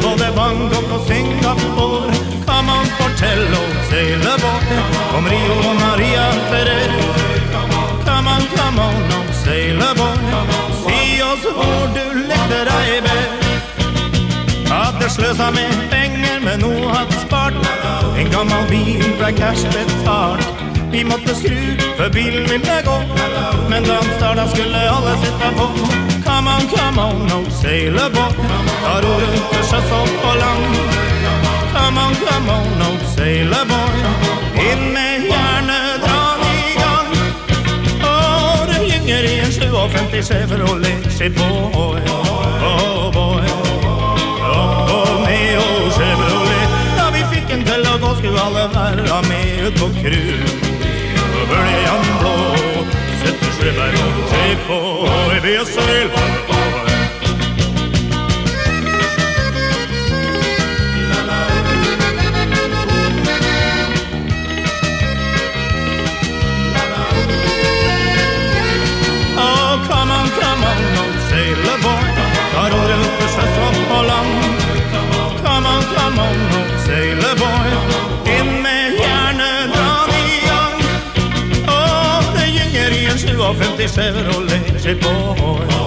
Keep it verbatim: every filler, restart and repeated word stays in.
både Bangkok och Singapore. Come on, Portello, sailor boy. Om Rio och Maria Ferrer. Come on, come on, no sailor boy. Se oss hur du lekte dig bäst. Hade slösa med pengar men nog hade spart. En gammal bil där cash betalt. Vi måtte skru för bilen ville gå. Men danstarna skulle alla sitta på. Come on, come on, no sailor boy. Tar du runt och sjöss upp på land. Come on, come on, no sailor boy. In med järnedran i gang. Åh, du gynger i en sjuhundrafemtio Chevrolet Chevrolet. Oh boy. Oh, med och Chevrolet. Ja, vi fick en till och gå skulle alla vara med ut på krus. Början blå, sätter sig där och se på. Vi är sail boy. Tar och runt och sjöss upp på land. Come on, come on, no sailor boy. In med järnedran i gang. Åh, det gynger i en sjuhundrafemtio Chevrolet Chevrolet.